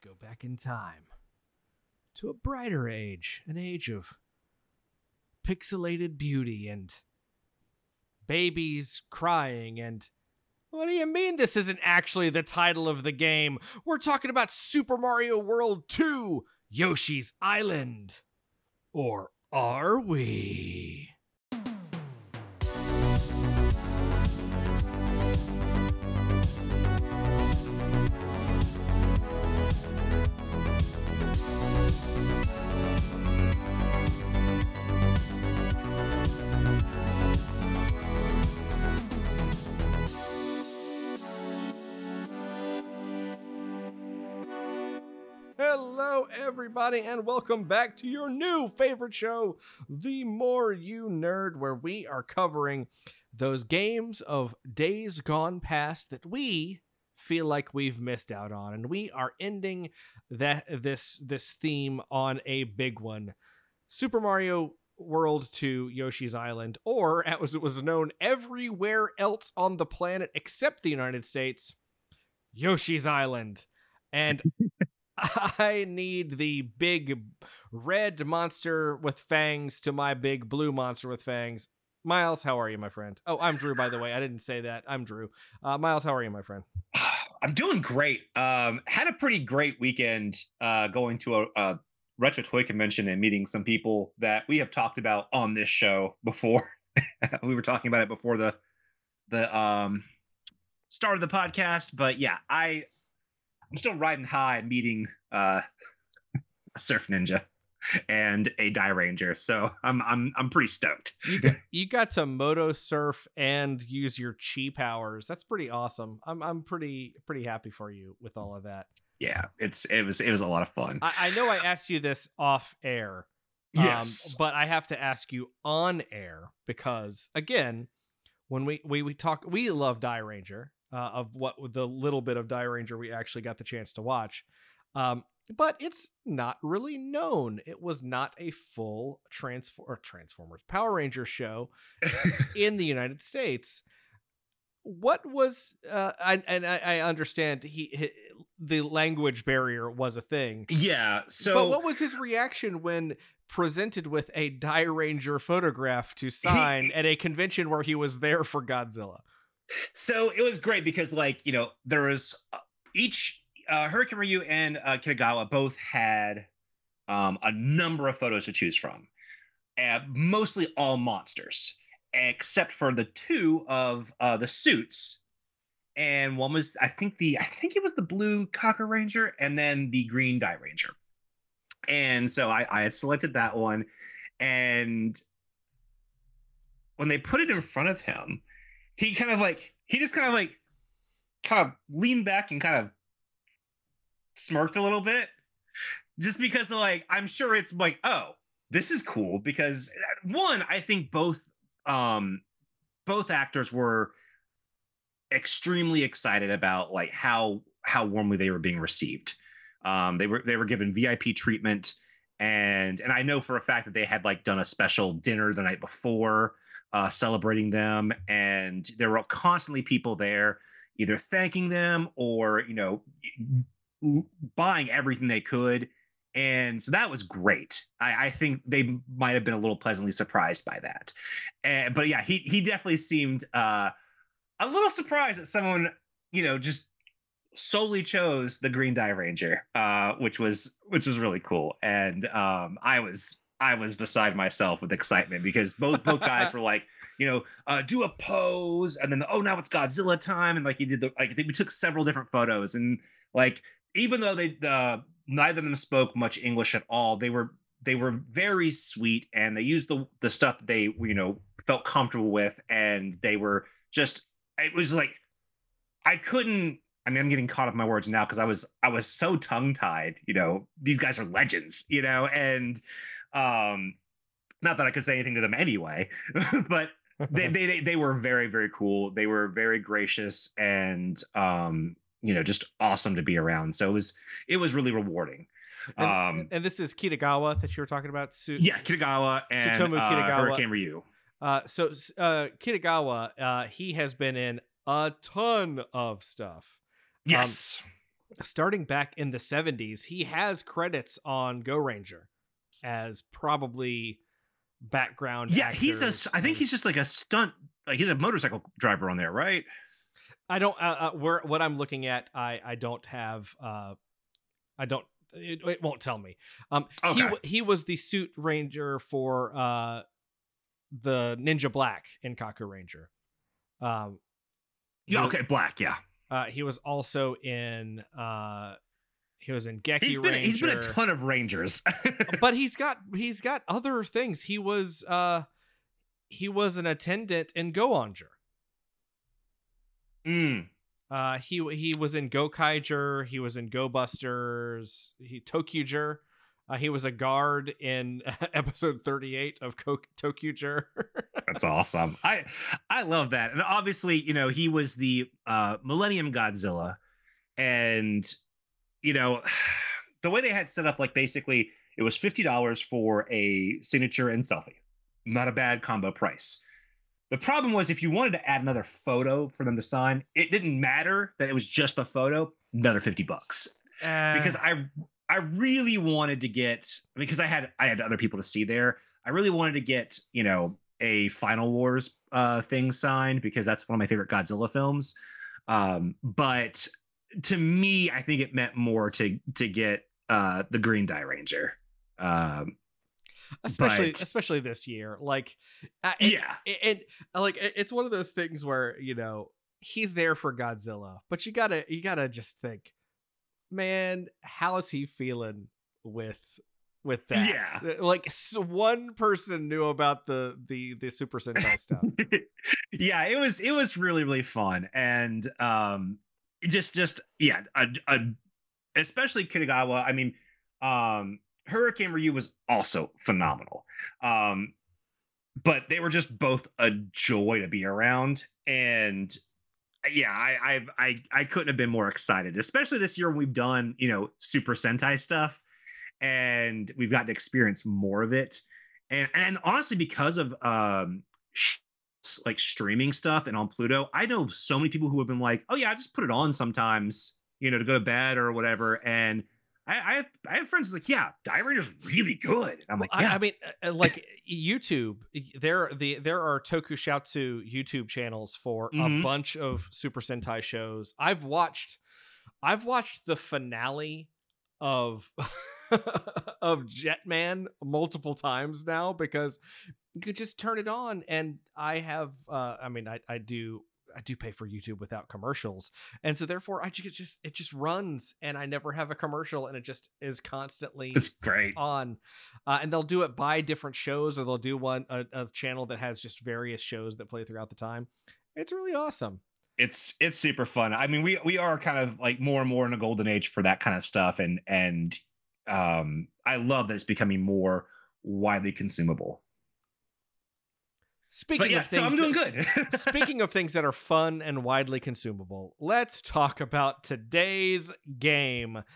go back in time to a brighter age, an age of pixelated beauty and babies crying and... What do you mean this isn't actually the title of the game? We're talking about Super Mario World 2, Yoshi's Island. Or are we? Hello, everybody, and welcome back to your new favorite show, The More You Nerd, where we are covering those games of days gone past that we feel like we've missed out on, and we are ending this theme on a big one. Super Mario World 2 Yoshi's Island, or as it was known everywhere else on the planet except the United States, Yoshi's Island. And I need the big red monster with fangs to my big blue monster with fangs. Miles, how are you, my friend? Oh, I'm Drew, by the way. I didn't say that. I'm Drew. Miles, how are you, my friend? I'm doing great. Had a pretty great weekend going to a retro toy convention and meeting some people that we have talked about on this show before. We were talking about it before the start of the podcast, but yeah, I'm still riding high, meeting a Surf Ninja and a Die Ranger, so I'm pretty stoked. You got to moto surf and use your chi powers. That's pretty awesome. I'm pretty happy for you with all of that. Yeah, it was a lot of fun. I know I asked you this off air, yes, but I have to ask you on air because again, when we talk, we love Die Ranger. Of what the little bit of Die Ranger we actually got the chance to watch. But it's not really known. It was not a full Transformers Power Rangers show in the United States. What was I understand the language barrier was a thing. Yeah. So but what was his reaction when presented with a Die Ranger photograph to sign at a convention where he was there for Godzilla? So it was great because, like, you know, there was each Hurricane Ryu and Kitagawa both had a number of photos to choose from, mostly all monsters, except for the two of the suits. And one was, I think it was the blue Kaku Ranger and then the green Die Ranger. And so I had selected that one. And when they put it in front of him, he just kind of leaned back and kind of smirked a little bit, just because of, like, I'm sure it's like, oh, this is cool, because one, I think both actors were extremely excited about, like, how warmly they were being received. They were given VIP treatment, and I know for a fact that they had, like, done a special dinner the night before, celebrating them, and there were constantly people there either thanking them or, you know, buying everything they could. And so that was great. I think they might have been a little pleasantly surprised by that. But yeah, he definitely seemed a little surprised that someone, you know, just solely chose the green Die Ranger, which was really cool. And I was beside myself with excitement, because both guys were like, you know, do a pose, and then now it's Godzilla time, and like we took several different photos, and like, even though neither of them spoke much English at all, they were very sweet, and they used the stuff that they, you know, felt comfortable with, and they were just, it was like, I'm getting caught up in my words now because I was so tongue-tied. You know, these guys are legends, you know, and not that I could say anything to them anyway, but they were very, very cool. They were very gracious, and you know, just awesome to be around. So it was really rewarding. And this is Kitagawa that you were talking about. Kitagawa and Tsutomu Kitagawa. Hurricane Ryu. So Kitagawa, he has been in a ton of stuff. Yes. starting back in the 70s, he has credits on Go Ranger as probably background Yeah, actors. I think he's just like a stunt, like he's a motorcycle driver on there, right? I don't where what I'm looking at, I don't have I don't it won't tell me. Okay. He was the suit ranger for the Ninja Black in Kaku Ranger. Yeah, okay, Black, yeah. He was also in he was in Geki Ranger. He's been a ton of Rangers. But he's got other things. He was an attendant in Go-Onger. He was in Go-Kaiger, he was in Go Busters, Tokyuger. He was a guard in episode 38 of Tokyuger. That's awesome. I love that. And obviously, you know, he was the Millennium Godzilla. And, you know, the way they had set up, like basically it was $50 for a signature and selfie. Not a bad combo price. The problem was if you wanted to add another photo for them to sign, it didn't matter that it was just a photo, another $50. Because I really wanted to get, because I had other people to see there. I really wanted to get, you know, a Final Wars thing signed because that's one of my favorite Godzilla films. But to me, I think it meant more to get the Green Dye Ranger. Especially this year, like it's one of those things where, you know, he's there for Godzilla, but you gotta just think, man, how is he feeling with that? Yeah, like one person knew about the Super Sentai stuff. Yeah, it was really, really fun. And just yeah, especially Kitagawa. I mean, Hurricane Ryu was also phenomenal. But they were just both a joy to be around. And yeah, I couldn't have been more excited, especially this year when we've done, you know, Super Sentai stuff and we've gotten to experience more of it. And honestly, because of like streaming stuff and on Pluto, I know so many people who have been like, oh yeah, I just put it on sometimes, you know, to go to bed or whatever. And I have friends who's like, yeah, Dye Ranger's really good. I'm like, yeah. I mean, like YouTube, there are tokusatsu YouTube channels for a bunch of Super Sentai shows. I've watched the finale of of Jetman multiple times now because you could just turn it on, and I have I mean, I do pay for YouTube without commercials, and so therefore it just runs, and I never have a commercial, and it just is constantly, it's great on. And they'll do it by different shows, or they'll do a channel that has just various shows that play throughout the time. It's really awesome. It's super fun. I mean, we are kind of like more and more in a golden age for that kind of stuff, and I love that it's becoming more widely consumable. Speaking of things, so I'm doing good. Speaking of things that are fun and widely consumable, let's talk about today's game,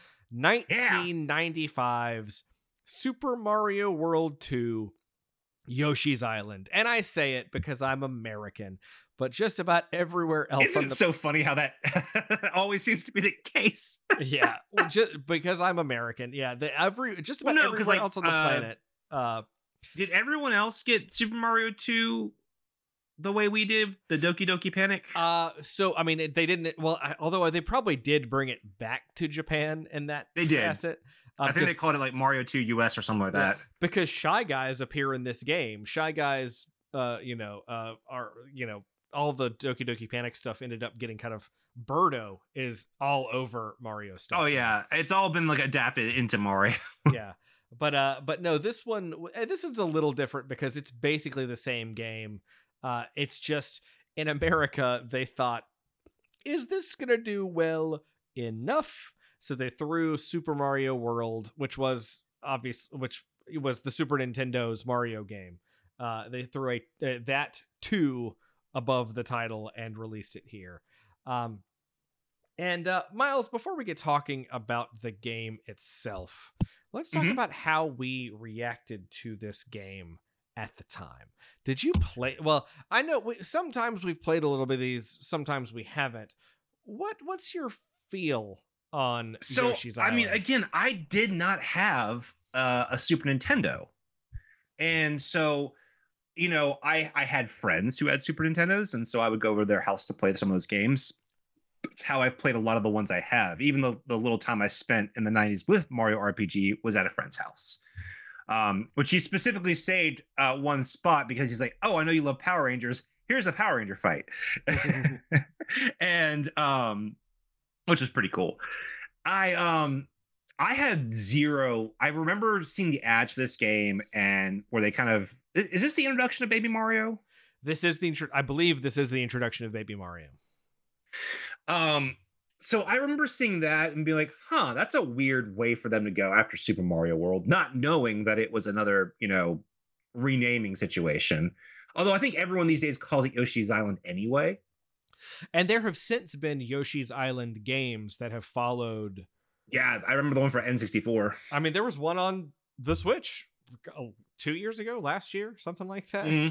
1995's Super Mario World 2 Yoshi's Island. And I say it because I'm American, but just about everywhere else. Isn't it so funny how that always seems to be the case? Yeah, just because I'm American. Yeah, just about everywhere else on the planet. Did everyone else get Super Mario 2 the way we did, the Doki Doki Panic? So I mean, they didn't. Well, although they probably did bring it back to Japan in that facet. I think they called it like Mario 2 US or something like that. Because Shy Guys appear in this game. Shy Guys, are all the Doki Doki Panic stuff ended up getting kind of, Birdo is all over Mario stuff. Oh yeah, it's all been like adapted into Mario. Yeah. But no, this is a little different because it's basically the same game. It's just in America they thought, is this gonna do well enough? So they threw Super Mario World, which was the Super Nintendo's Mario game. They threw that 2 above the title and released it here. And Miles, before we get talking about the game itself, let's talk about how we reacted to this game at the time. Did you play? Well, I know sometimes we've played a little bit of these, sometimes we haven't. What's your feel on So, Yoshi's I mean, Island. again, I did not have a Super Nintendo. And so, I had friends who had Super Nintendos. And so I would go over to their house to play some of those games. It's how I've played a lot of the ones I have. Even the little time I spent in the 90s with Mario RPG was at a friend's house. Which he specifically saved one spot because he's like, "Oh, I know you love Power Rangers. Here's a Power Ranger fight," and which is pretty cool. I I had zero. I remember seeing the ads for this game and where they kind of is this the introduction of Baby Mario? This is I believe this is the introduction of Baby Mario. Um, so I remember seeing that and being like, huh, that's a weird way for them to go after Super Mario World, not knowing that it was another, renaming situation. Although I think everyone these days calls it Yoshi's Island anyway. And there have since been Yoshi's Island games that have followed. Yeah, I remember the one for N64. I mean, there was one on the Switch 2 years ago, last year, something like that. Mm-hmm.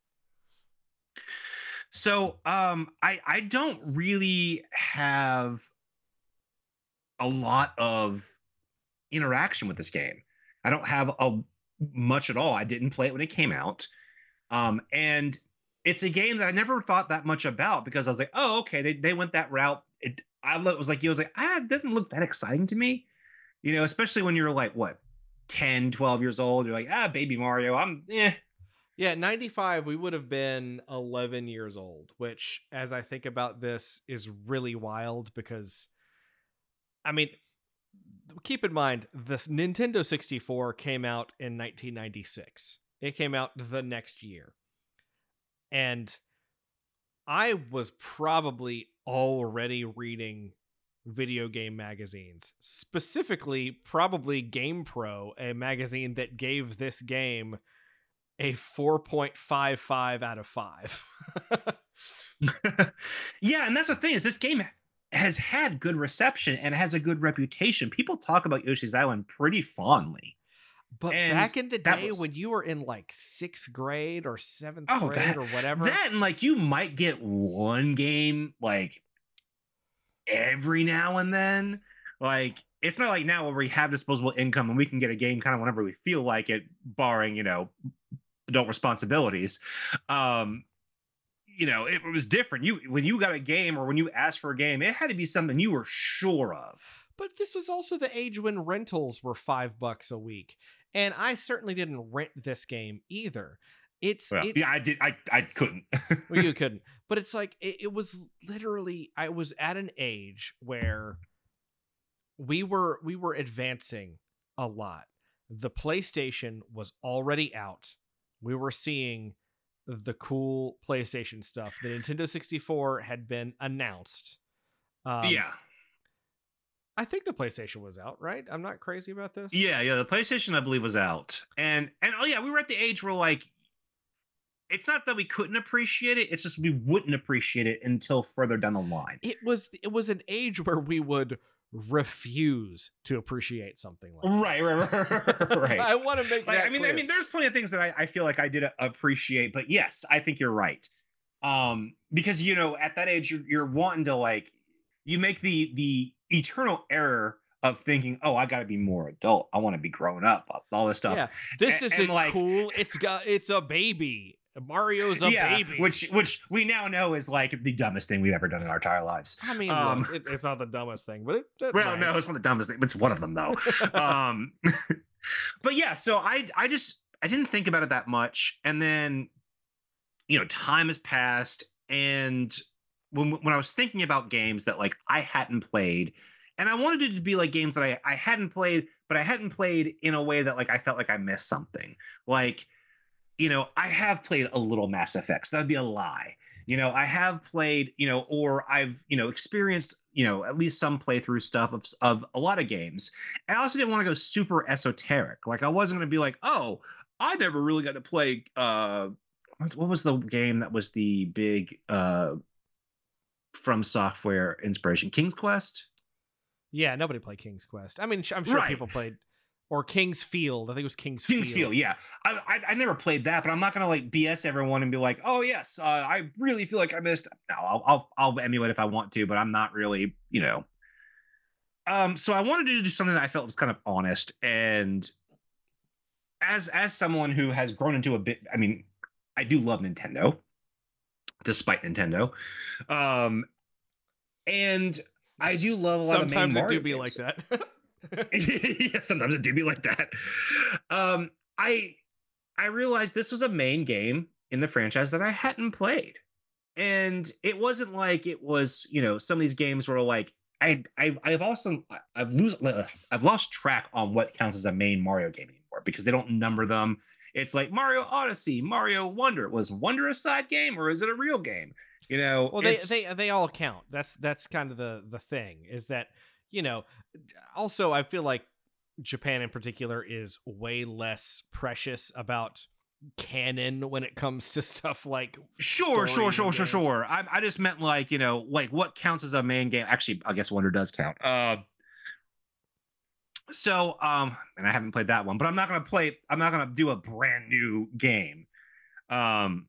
So I don't really have a lot of interaction with this game. I don't have much at all. I didn't play it when it came out. And it's a game that I never thought that much about because I was like, oh, okay, they went that route. It was like, it doesn't look that exciting to me. Especially when you're like, what, 10, 12 years old, you're like, Baby Mario, Yeah, 95, we would have been 11 years old, which, as I think about this, is really wild because, I mean, keep in mind, this Nintendo 64 came out in 1996. It came out the next year. And I was probably already reading video game magazines, specifically probably GamePro, a magazine that gave this game a 4.55 out of 5. Yeah, and that's the thing is this game has had good reception and has a good reputation. People talk about Yoshi's Island pretty fondly. But And back in the day when you were in like 6th grade or 7th grade or whatever. And like you might get one game like every now and then. Like it's not like now where we have disposable income and we can get a game kind of whenever we feel like it, barring, adult responsibilities. It was different. When you got a game or when you asked for a game, it had to be something you were sure of. But this was also the age when rentals were $5 a week. And I certainly didn't rent this game either. I did. I couldn't. Well, you couldn't. But it's like, it was literally, I was at an age where we were advancing a lot. The PlayStation was already out. We were seeing the cool PlayStation stuff. The Nintendo 64 had been announced. Yeah. I think the PlayStation was out, right? I'm not crazy about this. Yeah. The PlayStation, I believe, was out. And oh yeah, we were at the age where like, it's not that we couldn't appreciate it. It's just we wouldn't appreciate it until further down the line. It was an age where we would refuse to appreciate something like right. I want to make that I mean, clear. there's plenty of things that I feel like I did appreciate, but yes, I think you're right. Because at that age you're wanting to like you make the eternal error of thinking, oh, I got to be more adult. I want to be grown up. All this stuff. Yeah, this isn't like, cool. It's a baby. Mario's a baby, which we now know is like the dumbest thing we've ever done in our entire lives. I mean, look, it's not the dumbest thing, but no, it's not the dumbest thing. It's one of them though. But yeah, so I didn't think about it that much, and then time has passed, and when I was thinking about games that like I hadn't played, and I wanted it to be like games that I hadn't played, but I hadn't played in a way that like I felt like I missed something, like. I have played a little Mass Effect. So that'd be a lie. I have played, or I've, experienced, at least some playthrough stuff of a lot of games. And I also didn't want to go super esoteric. Like I wasn't going to be like, oh, I never really got to play. What was the game that was the big From Software inspiration? King's Quest? Yeah, nobody played King's Quest. I mean, I'm sure people played. Or King's Field. I think it was King's Field. Yeah. I never played that, but I'm not going to like BS everyone and be like, oh, yes, I really feel like I missed. No, I'll emulate if I want to, but I'm not really, So I wanted to do something that I felt was kind of honest, and as someone who has grown into a bit, I mean, I do love Nintendo, despite Nintendo. Um, and I do love a lot of main Sometimes it do Mario be like games. that. Yeah, sometimes it do be like that. Um, I I realized this was a main game in the franchise that I hadn't played. And it wasn't like it was, some of these games were like I've also I've lost track on what counts as a main Mario game anymore because they don't number them. It's like Mario Odyssey, Mario Wonder. Was Wonder a side game or is it a real game? Well, It's they all count. That's kind of the thing is that, you know, also I feel like Japan in particular is way less precious about canon when it comes to stuff like sure, stories and games. sure. I just meant like, like what counts as a main game. Actually, I guess Wonder does count. And I haven't played that one, but I'm not gonna do a brand new game. Um,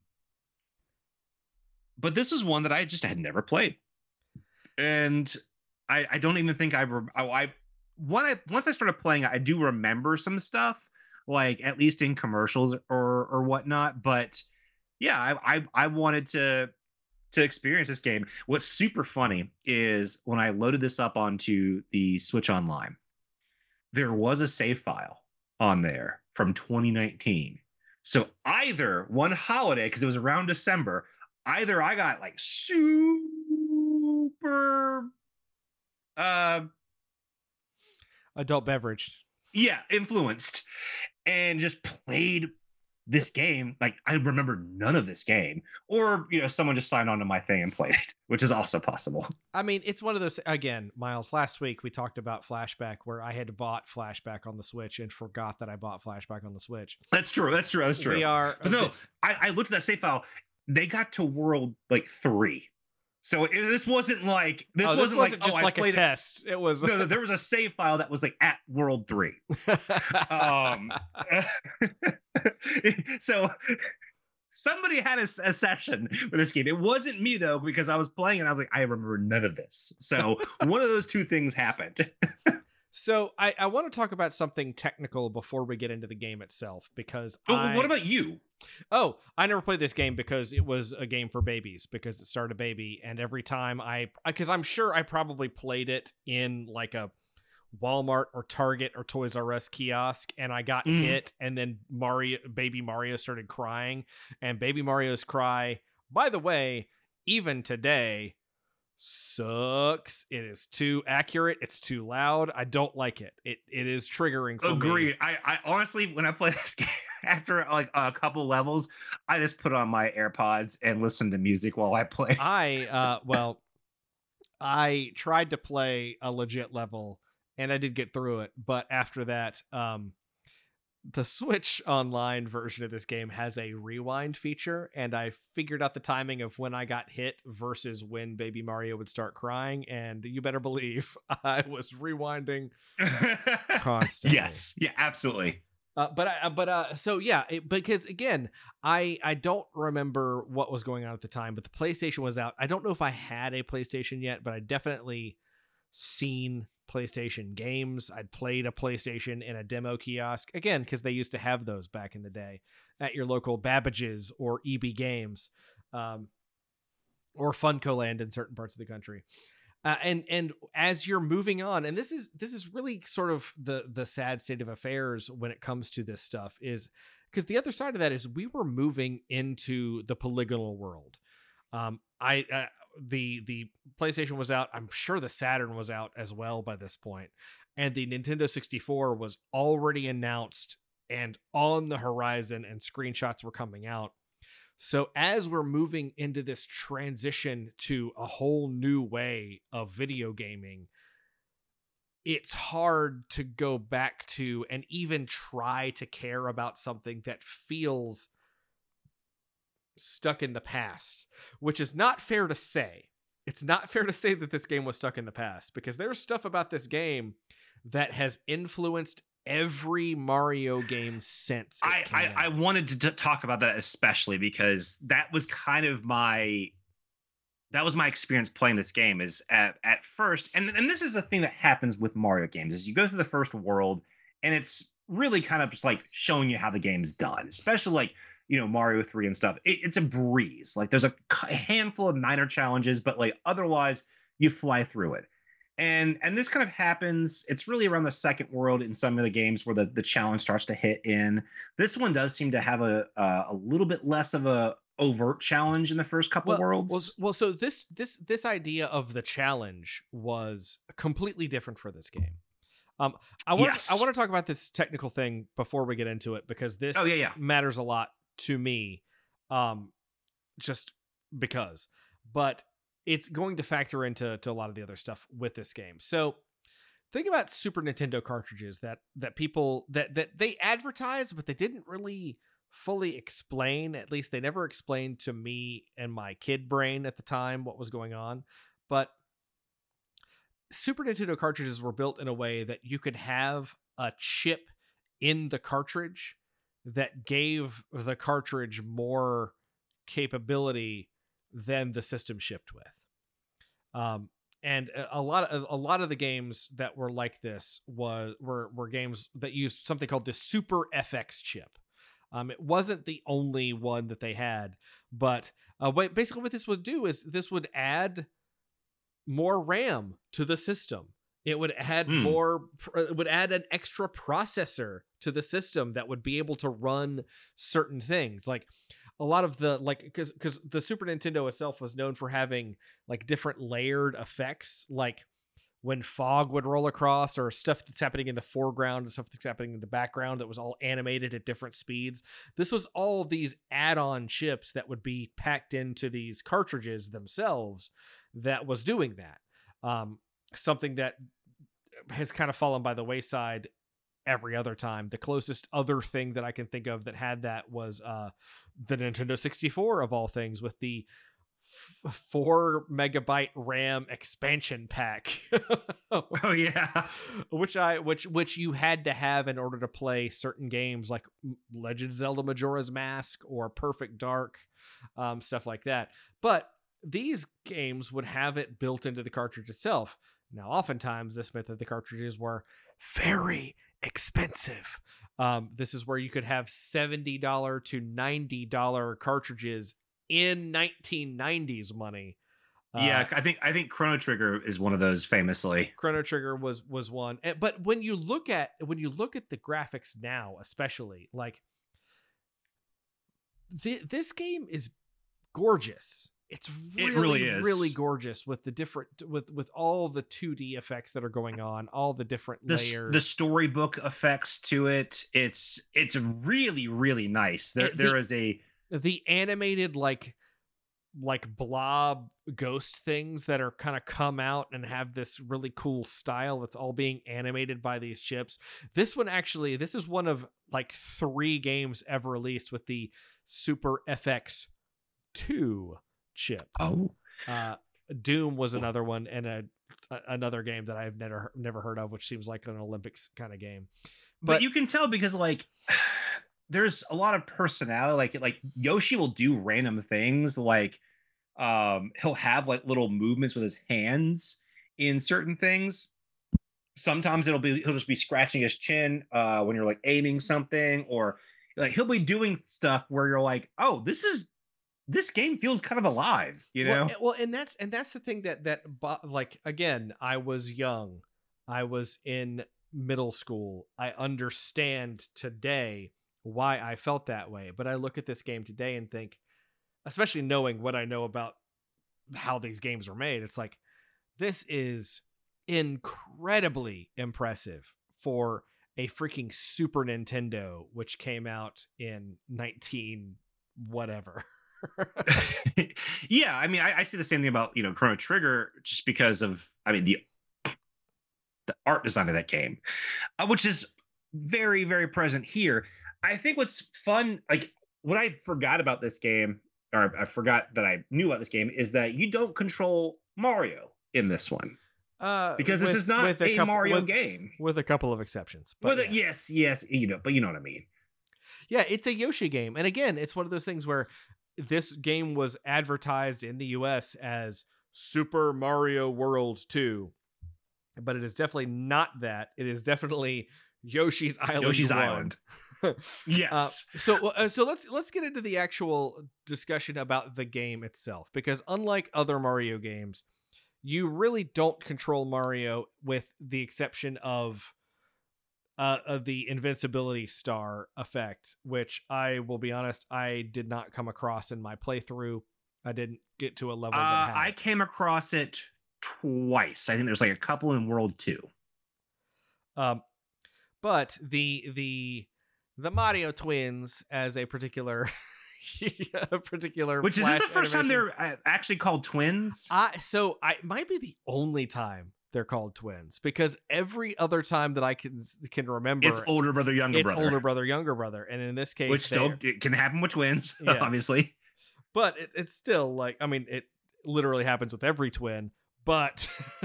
but this was one that I just had never played. And I don't even think once I started playing it, I do remember some stuff, like at least in commercials or whatnot. But yeah, I wanted to experience this game. What's super funny is when I loaded this up onto the Switch Online, there was a save file on there from 2019. So either one holiday, because it was around December, either I got like super Adult beverage. yeah, influenced and just played this game. Like I remember none of this game. Or, someone just signed onto my thing and played it, which is also possible. I mean, it's one of those, again, Miles, last week we talked about Flashback where I had bought Flashback on the Switch and forgot that I bought Flashback on the Switch. That's true. We are, But no, I looked at that save file. They got to world like 3. So this wasn't like just I like a played test. It was no, there was a save file that was like at world 3. Um, so somebody had a session with this game. It wasn't me though, because I was playing and I was like, I remember none of this. So one of those two things happened. So I want to talk about something technical before we get into the game itself, because What about you? Oh, I never played this game because it was a game for babies, because it started a baby, and every time because I'm sure I probably played it in like a Walmart or Target or Toys R Us kiosk, and I got hit, and then baby Mario started crying, and baby Mario's cry, by the way, even today, sucks. It is too accurate. It's too loud. I don't like it. It is triggering for me. Agreed. I honestly, when I play this game, after like a couple levels, I just put on my AirPods and listen to music while I play. I tried to play a legit level and I did get through it, but after that, the Switch Online version of this game has a rewind feature, and I figured out the timing of when I got hit versus when baby Mario would start crying, and you better believe I was rewinding constantly. Yes. Yeah, absolutely. Because again, I don't remember what was going on at the time, but the PlayStation was out. I don't know if I had a PlayStation yet, but I definitely seen PlayStation games. I'd played a PlayStation in a demo kiosk, again, because they used to have those back in the day at your local Babbage's or EB Games, or Funcoland in certain parts of the country. And as you're moving on, and this is really sort of the sad state of affairs when it comes to this stuff, is because the other side of that is we were moving into the polygonal world. The PlayStation was out. I'm sure the Saturn was out as well by this point, and the Nintendo 64 was already announced and on the horizon, and screenshots were coming out. So as we're moving into this transition to a whole new way of video gaming, it's hard to go back to and even try to care about something that feels stuck in the past, which is not fair to say. It's not fair to say that this game was stuck in the past, because there's stuff about this game that has influenced every Mario game since I wanted to talk about that, especially because that was kind of my that was my experience playing this game. Is at first, and this is a thing that happens with Mario games, is you go through the first world, and it's really kind of just like showing you how the game's done, especially like Mario 3 and stuff. It's a breeze. Like there's a handful of minor challenges, but like otherwise you fly through it. And this kind of happens. It's really around the second world in some of the games where the challenge starts to hit in. This one does seem to have a little bit less of a overt challenge in the first couple worlds. So this idea of the challenge was completely different for this game. I want to talk about this technical thing before we get into it, because this matters a lot to me, just because. But it's going to factor into a lot of the other stuff with this game. So think about Super Nintendo cartridges that people that they advertised, but they didn't really fully explain. At least they never explained to me and my kid brain at the time what was going on. But Super Nintendo cartridges were built in a way that you could have a chip in the cartridge that gave the cartridge more capability than the system shipped with. And a lot of the games that were like this were games that used something called the Super FX chip. It wasn't the only one that they had, but basically what this would do is this would add more RAM to the system. It would add it would add an extra processor to the system that would be able to run certain things. Like a lot of the, like, because the Super Nintendo itself was known for having like different layered effects, like when fog would roll across, or stuff that's happening in the foreground and stuff that's happening in the background that was all animated at different speeds. This was all these add-on chips that would be packed into these cartridges themselves that was doing that. Something that has kind of fallen by the wayside every other time. The closest other thing that I can think of that had that was the Nintendo 64, of all things, with the 4 megabyte RAM expansion pack. Oh yeah, which you had to have in order to play certain games like Legend of Zelda Majora's Mask or Perfect Dark, stuff like that. But these games would have it built into the cartridge itself. Now, oftentimes this meant that the cartridges were very expensive. This is where you could have $70 to $90 cartridges in 1990s money. I think Chrono Trigger is one of those, famously. Chrono Trigger was one. But when you look at the graphics now, especially, like this game is gorgeous. It really is really gorgeous with the different with all the 2D effects that are going on, all the different layers, the storybook effects to it. It's really, really nice. There is the animated like blob ghost things that are kind of come out and have this really cool style that's all being animated by these chips. This is one of like 3 games ever released with the Super FX 2 chip. Doom was another one, and another game that I've never heard of, which seems like an Olympics kind of game. But you can tell because like there's a lot of personality. Like Yoshi will do random things, like he'll have like little movements with his hands in certain things. Sometimes he'll just be scratching his chin when you're like aiming something, or like he'll be doing stuff where you're like, oh, this game feels kind of alive, you know? Well, and that's the thing that like, again, I was young. I was in middle school. I understand today why I felt that way. But I look at this game today and think, especially knowing what I know about how these games are made, it's like, this is incredibly impressive for a freaking Super Nintendo, which came out in 19 whatever. Yeah, I mean, I see the same thing about Chrono Trigger, just because of the art design of that game, which is very, very present here. I think what's fun, like what I forgot about this game, or I forgot that I knew about this game, is that you don't control Mario in this one, because this is not a Mario game, with a couple of exceptions. But yes, but you know what I mean. Yeah, it's a Yoshi game, and again, it's one of those things where this game was advertised in the US as Super Mario World 2, but it is definitely not that. It is definitely Yoshi's Island. Yoshi's 1. Island. Yes. So let's get into the actual discussion about the game itself, because unlike other Mario games, you really don't control Mario with the exception of the invincibility star effect, which I will be honest, I did not come across in my playthrough. I didn't get to a level that had I it. came across it twice. I think there's like a couple in World 2. But the Mario twins as a particular Which is this the first time animation, they're actually called twins? so I might be the only time they're called twins, because every other time that I can remember, It's older brother, younger brother. older brother, younger brother, and in this case, Which still it can happen with twins, Yeah. obviously. But it's still like, I mean, it literally happens with every twin, but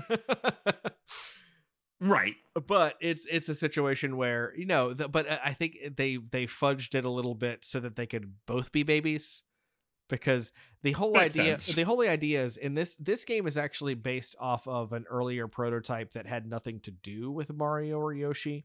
Right. but it's a situation where, you know, but I think they fudged it a little bit so that they could both be babies, because the whole Makes idea sense. the whole idea is, in this game is actually based off of an earlier prototype that had nothing to do with Mario or Yoshi.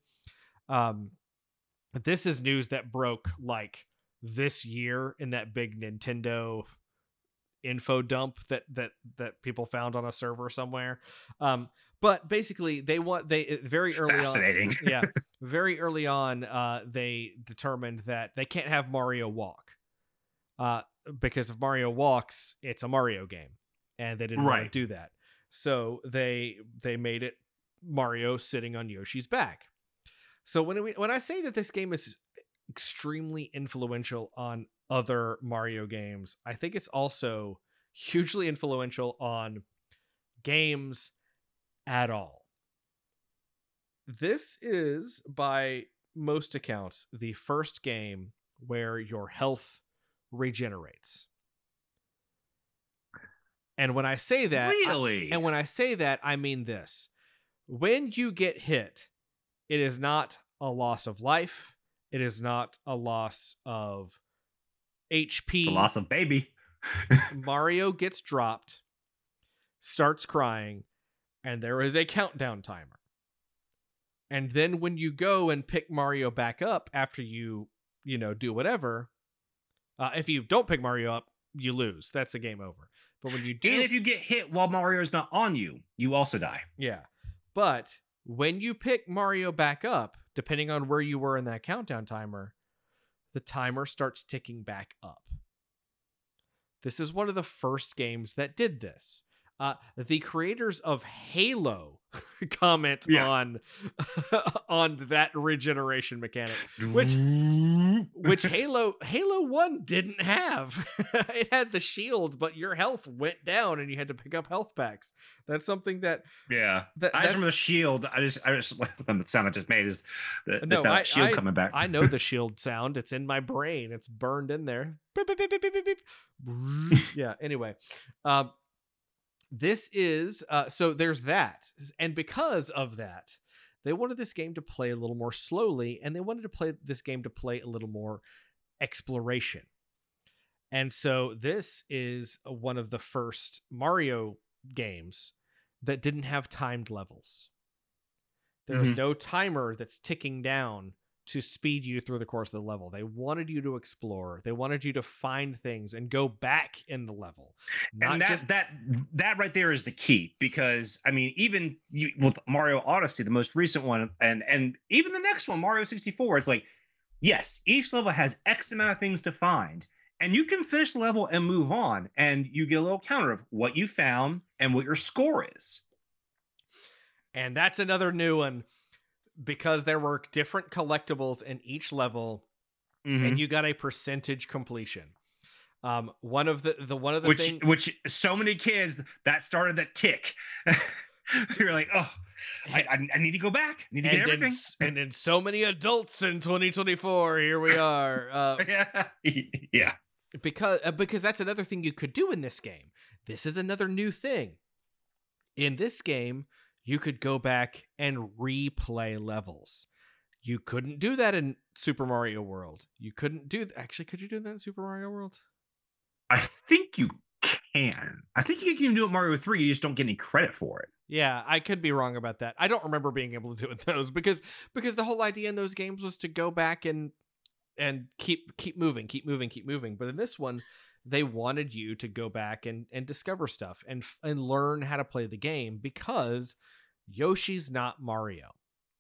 This is news that broke like this year in that big Nintendo info dump that people found on a server somewhere. But basically they very early Fascinating. on, yeah, very early on, they determined that they can't have Mario walk, because if Mario walks, it's a Mario game, and they didn't want to Right. do that. So they made it Mario sitting on Yoshi's back. So when I say that this game is extremely influential on other Mario games, I think it's also hugely influential on games at all. This is, by most accounts, the first game where your health regenerates. And when I say that, Really? I mean this. When you get hit, it is not a loss of life. It is not a loss of HP. The loss of baby. Mario gets dropped, starts crying, and there is a countdown timer. And then when you go and pick Mario back up after you do whatever, if you don't pick Mario up, you lose. That's a game over. But when you do, And if you get hit while Mario's not on you, you also die. yeah. But when you pick Mario back up, depending on where you were in that countdown timer, the timer starts ticking back up. This is one of the first games that did this. The creators of Halo comment on that regeneration mechanic, which Halo 1 didn't have. It had the shield, but your health went down and you had to pick up health packs. That's something that I just remember the shield. I just the sound I just made is the sound of shield coming back. I know the shield sound. It's in my brain. It's burned in there. Beep, beep, beep, beep, beep, beep. Yeah. Anyway, this is so there's that, and because of that, they wanted this game to play a little more slowly, and they wanted to play this game to play a little more exploration. And so this is one of the first Mario games that didn't have timed levels. There's no timer that's ticking down to speed you through the course of the level. They wanted you to explore. They wanted you to find things and go back in the level. And that right there is the key, because I mean, even with Mario Odyssey, the most recent one, and even the next one, Mario 64, it's like, yes, each level has X amount of things to find, and you can finish the level and move on, and you get a little counter of what you found and what your score is. And that's another new one, because there were different collectibles in each level, and you got a percentage completion. One of the things, which so many kids that started that tick. You're like, oh, I need to go back. I need to get everything. And then so many adults in 2024. Here we are. Yeah. Because that's another thing you could do in this game. This is another new thing. In this game, you could go back and replay levels. You couldn't do that in Super Mario World. You couldn't do actually, could you do that in Super Mario World? I think you can. I think you can do it Mario 3. You just don't get any credit for it. Yeah, I could be wrong about that. I don't remember being able to do it those because the whole idea in those games was to go back and keep moving. But in this one, they wanted you to go back and discover stuff and learn how to play the game because Yoshi's not Mario.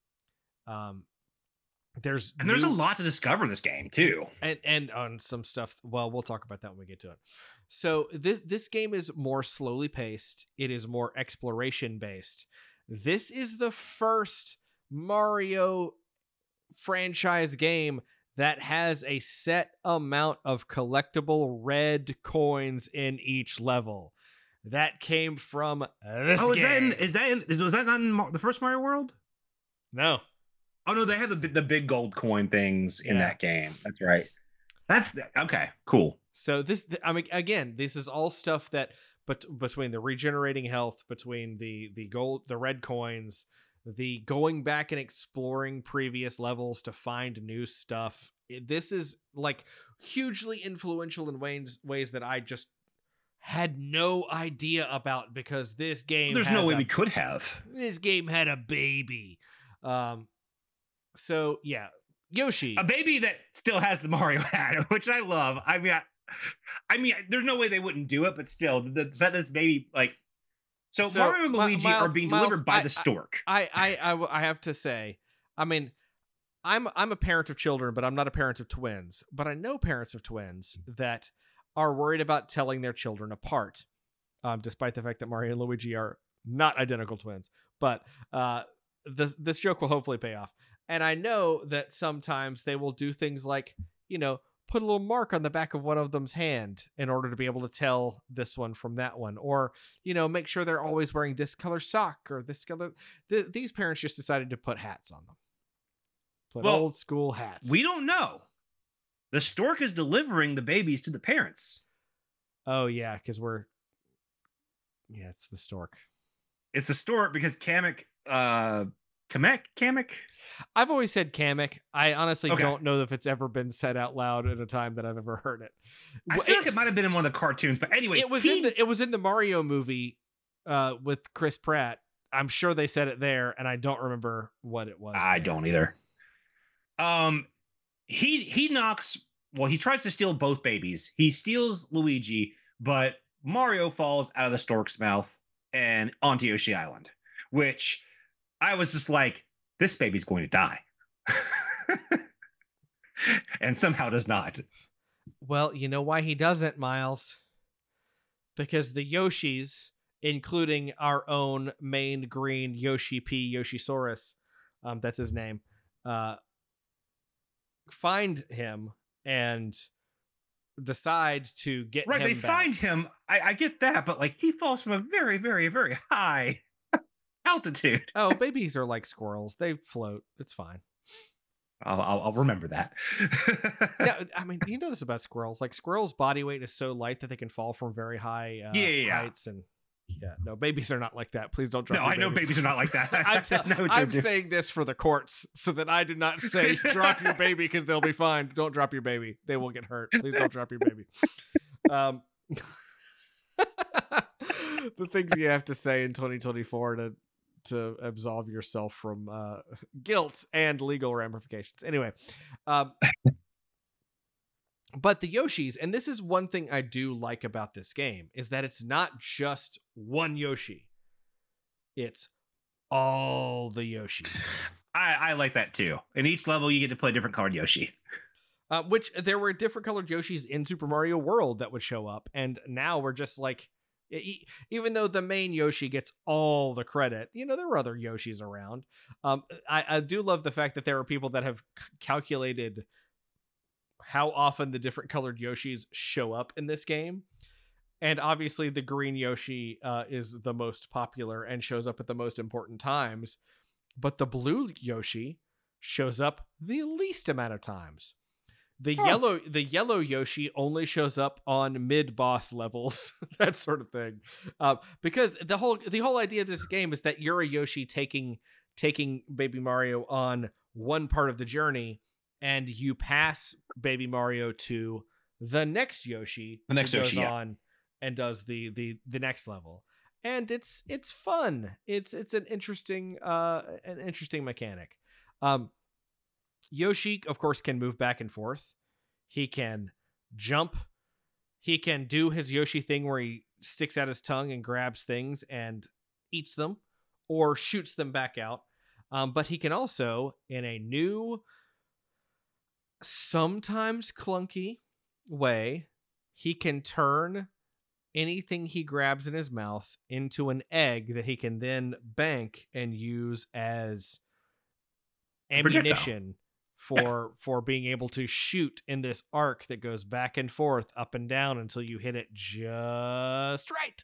There's a lot to discover in this game too, and on some stuff. Well, we'll talk about that when we get to it. So this game is more slowly paced. It is more exploration based. This is the first Mario franchise game that has a set amount of collectible red coins in each level. That came from this game. Was that not in the first Mario World? No. Oh no, they have the big gold coin things in that game. That's right. That's okay. Cool. So this, I mean, again, this is all stuff that, but between the regenerating health, between the gold, the red coins, the going back and exploring previous levels to find new stuff. This is like hugely influential in ways that I just had no idea about because this game. There's no way we could have. This game had a baby. So yeah, Yoshi, a baby that still has the Mario hat, which I love. I mean, there's no way they wouldn't do it, but still, the fact that this baby like. So Mario and Luigi are being delivered by the stork. I have to say, I mean, I'm a parent of children, but I'm not a parent of twins. But I know parents of twins that are worried about telling their children apart, despite the fact that Mario and Luigi are not identical twins. But this joke will hopefully pay off. And I know that sometimes they will do things like, put a little mark on the back of one of them's hand in order to be able to tell this one from that one, or make sure they're always wearing this color sock or this color. These parents just decided to put hats on them, old school hats. We don't know. The stork is delivering the babies to the parents. Oh yeah, because it's the stork. It's the stork because Kamek. I've always said Kamek. I honestly don't know if it's ever been said out loud at a time that I've ever heard it. I feel like it might have been in one of the cartoons, but anyway, it was in the Mario movie with Chris Pratt. I'm sure they said it there, and I don't remember what it was. I don't either. He knocks. Well, he tries to steal both babies. He steals Luigi, but Mario falls out of the stork's mouth and onto Yoshi Island, which. I was just like, this baby's going to die. And somehow does not. Well, you know why he doesn't, Miles? Because the Yoshis, including our own main green Yoshi P. Yoshisaurus, that's his name, find him and decide to get him they back. Find him. I get that, but like he falls from a very, very, very high altitude. Oh, babies are like squirrels. They float. It's fine. I'll remember that. Yeah, I mean, you know this about squirrels. Like squirrels' body weight is so light that they can fall from very high heights. And no, babies are not like that. Please don't drop. No, I know babies are not like that. I'm saying this for the courts so that I did not say drop your baby because they'll be fine. Don't drop your baby. They will get hurt. Please don't drop your baby. The things you have to say in 2024 to absolve yourself from guilt and legal ramifications. Anyway, but the Yoshis, and this is one thing I do like about this game, is that it's not just one Yoshi. It's all the Yoshis. I like that too. In each level, you get to play a different colored Yoshi. Which there were different colored Yoshis in Super Mario World that would show up. And now we're just like, even though the main Yoshi gets all the credit, there were other Yoshis around. I do love the fact that there are people that have calculated how often the different colored Yoshis show up in this game. And obviously the green Yoshi is the most popular and shows up at the most important times. But the blue Yoshi shows up the least amount of times. The yellow Yoshi only shows up on mid-boss levels, that sort of thing. Because the whole idea of this game is that you're a Yoshi taking Baby Mario on one part of the journey, and you pass Baby Mario to the next Yoshi, The next who goes Yoshi, yeah. on and does the next level. And it's fun. It's an interesting mechanic. Yoshi, of course, can move back and forth. He can jump. He can do his Yoshi thing where he sticks out his tongue and grabs things and eats them or shoots them back out. But he can also, in a new, sometimes clunky way, he can turn anything he grabs in his mouth into an egg that he can then bank and use as ammunition for being able to shoot in this arc that goes back and forth, up and down until you hit it just right.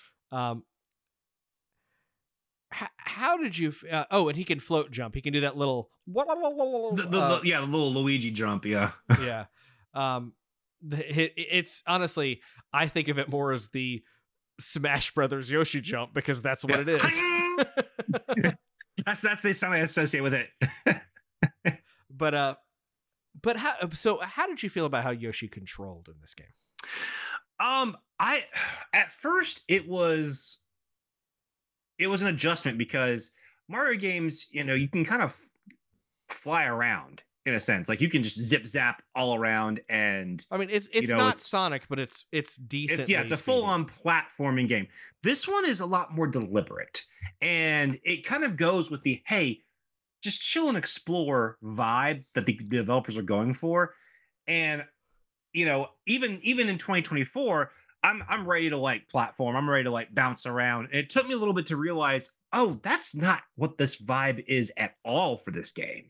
How did you? And he can float jump. He can do that little. The little Luigi jump. Yeah. Yeah. It's honestly, I think of it more as the Smash Brothers Yoshi jump because that's what it is. that's the sound I associate with it. But how did you feel about how Yoshi controlled in this game? At first it was an adjustment because Mario games, you can kind of fly around in a sense. Like you can just zip zap all around, and I mean it's not Sonic, but it's decent. It's a full-on platforming game. This one is a lot more deliberate, and it kind of goes with the hey, just chill and explore vibe that the developers are going for. And even in 2024, I'm ready to like platform. I'm ready to like bounce around. And it took me a little bit to realize, oh, that's not what this vibe is at all for this game.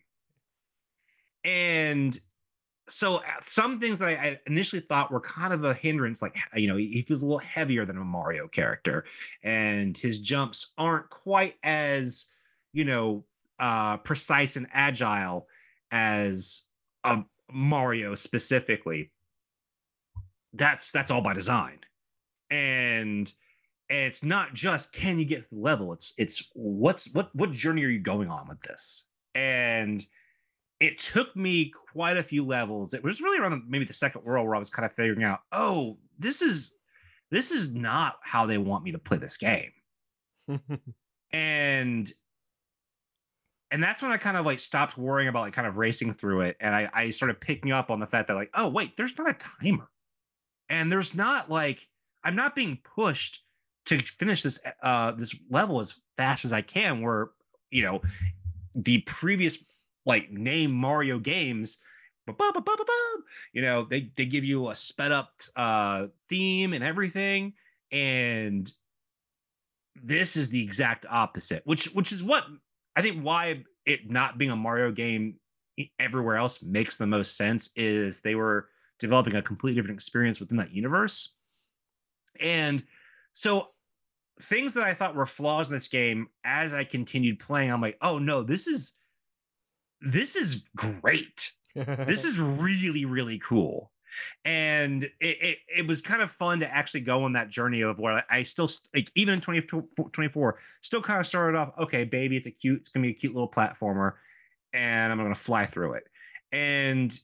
And so some things that I initially thought were kind of a hindrance, like, he feels a little heavier than a Mario character, and his jumps aren't quite as, precise and agile as Mario specifically. That's all by design. And it's not just can you get to the level, it's what journey are you going on with this? And it took me quite a few levels. It was really around maybe the second world where I was kind of figuring out, oh, this is not how they want me to play this game. and that's when I kind of like stopped worrying about like kind of racing through it. And I started picking up on the fact that like, oh wait, there's not a timer. And there's not like, I'm not being pushed to finish this level as fast as I can, where, the previous like name Mario games, they give you a sped up theme and everything. And this is the exact opposite, which is what I think why it not being a Mario game everywhere else makes the most sense, is they were developing a completely different experience within that universe. And so things that I thought were flaws in this game, as I continued playing, I'm like, oh no, this is great. This is really, really cool. And it was kind of fun to actually go on that journey of where I still, like, even in 2024, still kind of started off, okay, baby, it's going to be a cute little platformer, and I'm going to fly through it. And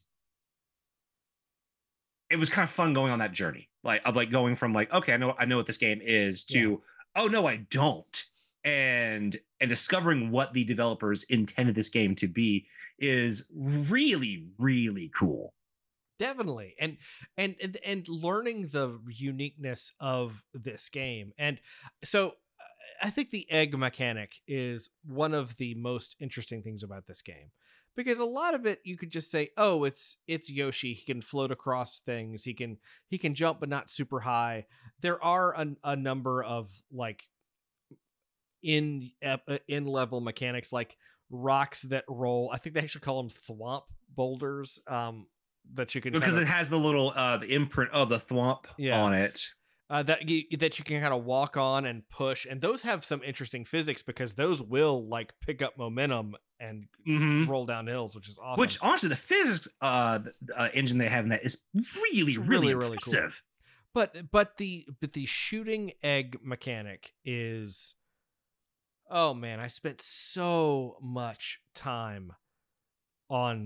it was kind of fun going on that journey, like going from like, okay, I know what this game is, to oh no, I don't. And discovering what the developers intended this game to be is really, really cool. Definitely. And learning the uniqueness of this game. And so I think the egg mechanic is one of the most interesting things about this game, because a lot of it you could just say, oh, it's Yoshi, he can float across things, he can jump but not super high. There are a number of like in level mechanics, like rocks that roll. I think they actually call them thwomp boulders, that you can, because it has the little the imprint of the thwomp on it, that you can kind of walk on and push, and those have some interesting physics because those will like pick up momentum and roll down hills, which is awesome. Which honestly, the physics engine they have in that is really impressive. Cool. But the shooting egg mechanic is, oh man, I spent so much time on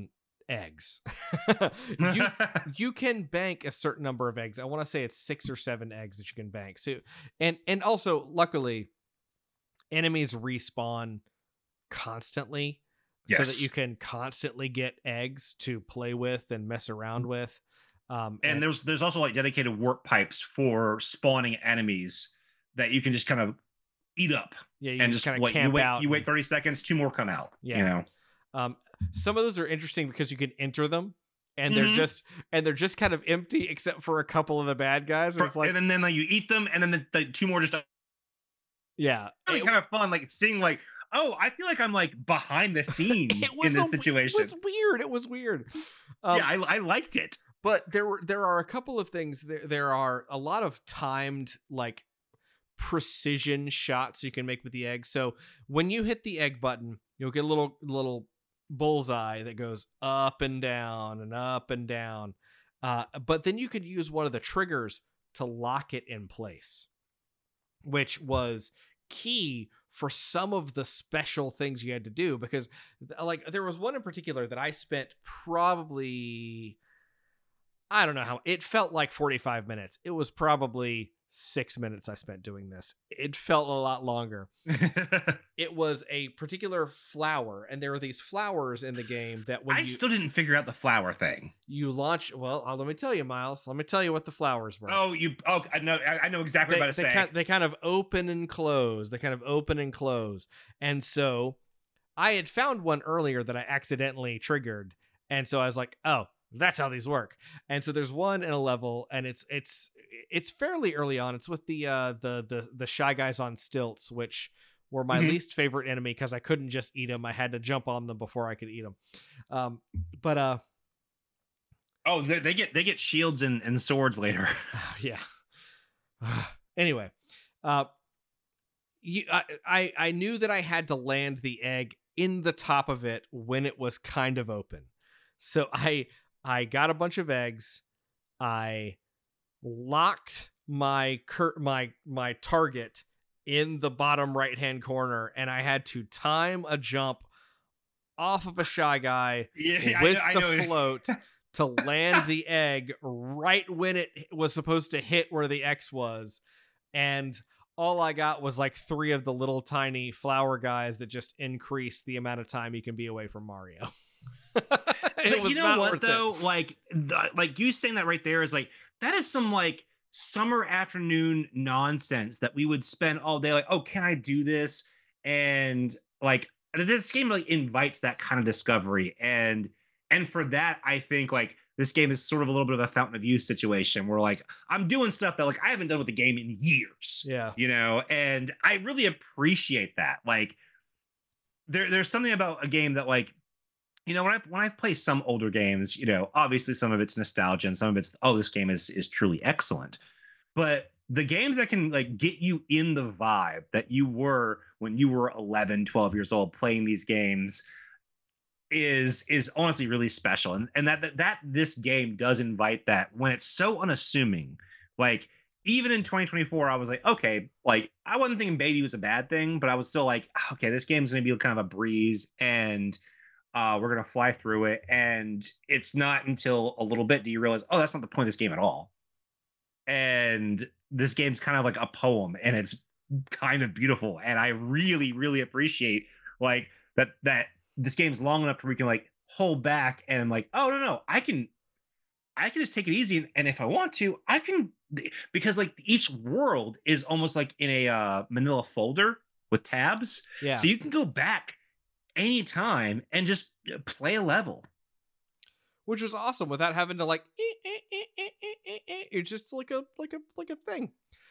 eggs. you you can bank a certain number of eggs. I want to say it's 6 or 7 eggs that you can bank. So and also luckily enemies respawn constantly so that you can constantly get eggs to play with and mess around with. And there's also like dedicated warp pipes for spawning enemies that you can just kind of eat up. Yeah, you and just kind of like, camp out. You wait 30 seconds, 2 more come out. Yeah. You know, some of those are interesting because you can enter them, and Mhm. they're just kind of empty except for a couple of the bad guys. And it's like, and then like, you eat them, and then the 2 more just yeah, really kind of fun, like seeing like, oh, I feel like I'm like behind the scenes in this situation. It was weird. Yeah, I liked it. But there are a couple of things. There are a lot of timed like precision shots you can make with the egg. So when you hit the egg button, you'll get a little bullseye that goes up and down and up and down. But then you could use one of the triggers to lock it in place, which was key for some of the special things you had to do, because like there was one in particular that I spent probably, I don't know how, it felt like 45 minutes. It was probably 6 minutes I spent doing this. It felt a lot longer. It was a particular flower, and there are these flowers in the game that when I still didn't figure out the flower thing. You launch, well, let me tell you, Miles. Let me tell you what the flowers were. I know exactly what to say. They kind of open and close. And so I had found one earlier that I accidentally triggered. And so I was like, oh, that's how these work. And so there's one in a level, and it's fairly early on. It's with the Shy Guys on Stilts, which were my least favorite enemy because I couldn't just eat them. I had to jump on them before I could eat them. Oh, they get shields and swords later. Yeah. Anyway, I knew that I had to land the egg in the top of it when it was kind of open. So I got a bunch of eggs. I locked my target in the bottom right-hand corner, and I had to time a jump off of a Shy Guy with the float to land the egg right when it was supposed to hit where the X was. And all I got was like 3 of the little tiny flower guys that just increase the amount of time you can be away from Mario. It was, you know what though? Like you saying that right there is like, that is some like summer afternoon nonsense that we would spend all day like, oh, can I do this? And like, this game like invites that kind of discovery. And for that, I think like this game is sort of a little bit of a fountain of youth situation where like I'm doing stuff that like I haven't done with the game in years. Yeah. You know, and I really appreciate that. Like there's something about a game that like, you know, when I play some older games, you know, obviously some of it's nostalgia and some of it's, oh, this game is truly excellent. But the games that can like get you in the vibe that you were when you were 11, 12 years old playing these games is honestly really special. And that this game does invite that when it's so unassuming. Like even in 2024, I was like, okay, like I wasn't thinking Beatty was a bad thing, but I was still like, okay, this game's gonna be kind of a breeze, and we're gonna fly through it. And it's not until a little bit do you realize, oh, that's not the point of this game at all. And this game's kind of like a poem, and it's kind of beautiful. And I really, really appreciate like that this game's long enough to where we can like hold back and I'm like, oh no, I can just take it easy, and if I want to, I can, because like each world is almost like in a manila folder with tabs. Yeah. So you can go back anytime and just play a level, which was awesome without having to like it's just like a thing.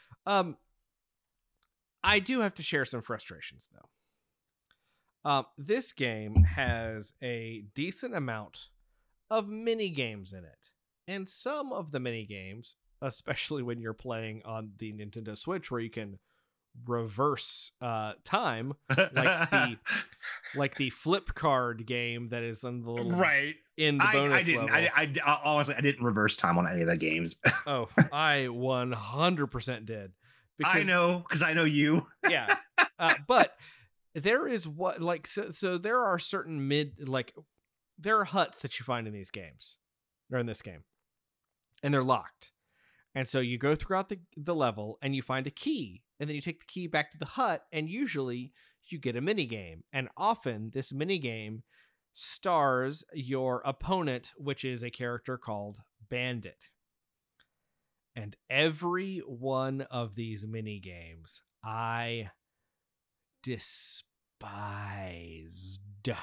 I do have to share some frustrations though. This game has a decent amount of mini games in it, and some of the mini games, especially when you're playing on the Nintendo Switch where you can reverse time, like the flip card game that is on the little right in the bonus level. I honestly, I didn't reverse time on any of the games. Oh, I 100% did. I know, because I know you. Yeah. But there is what like so there are certain there are huts that you find in these games, or in this game, and they're locked. And so you go throughout the level and you find a key, and then you take the key back to the hut, and usually you get a mini game. And often this mini game stars your opponent, which is a character called Bandit. And every one of these mini games I despised.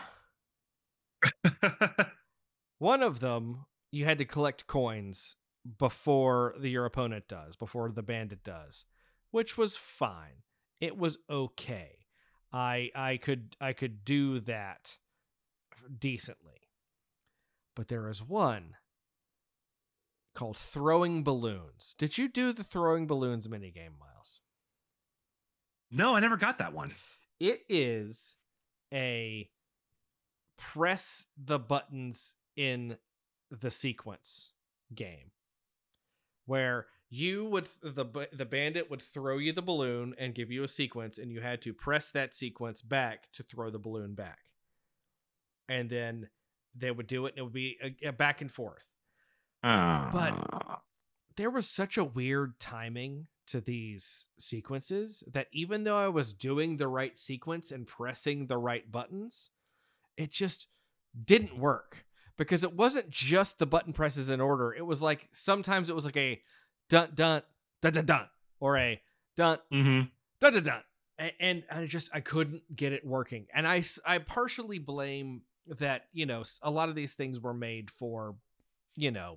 One of them, you had to collect coins before your opponent does, before the bandit does, which was fine. It was okay. I could do that decently. But there is one called Throwing Balloons. Did you do the Throwing Balloons minigame, Miles? No, I never got that one. It is a press the buttons in the sequence game where you would the bandit would throw you the balloon and give you a sequence, and you had to press that sequence back to throw the balloon back. And then they would do it, and it would be a back and forth. But there was such a weird timing to these sequences that even though I was doing the right sequence and pressing the right buttons, it just didn't work, because it wasn't just the button presses in order. It was like sometimes it was like a dun dun dun dun dun or a dun dun dun dun, and I couldn't get it working. And I partially blame that, you know, a lot of these things were made for, you know,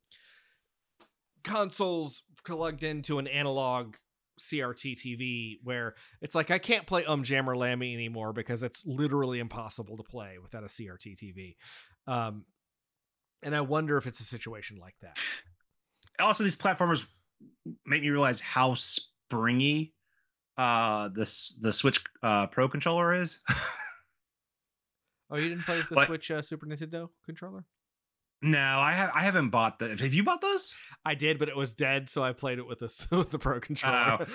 consoles plugged into an analog CRT TV, where it's like I can't play Jammer Lammy anymore because it's literally impossible to play without a CRT TV. And I wonder if it's a situation like that. Also, these platformers make me realize how springy the Switch Pro controller is. Oh, you didn't play with the Switch Super Nintendo controller? No, I haven't bought the. Have you bought those? I did, but it was dead, so I played it with the Pro controller.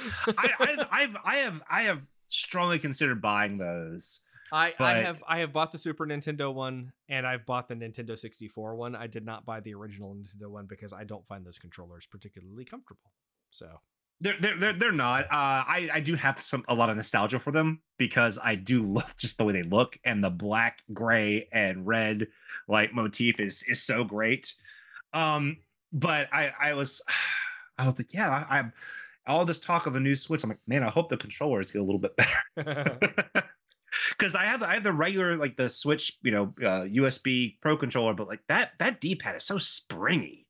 I have strongly considered buying those. I have bought the Super Nintendo one, and I've bought the Nintendo 64 one. I did not buy the original Nintendo one because I don't find those controllers particularly comfortable. So they're not. I do have a lot of nostalgia for them because I do love just the way they look, and the black, gray, and red like motif is so great. But I was like, yeah, I'm all this talk of a new Switch. I'm like, man, I hope the controllers get a little bit better. Because I have the regular, like the Switch, you know, USB Pro controller, but like that D-pad is so springy.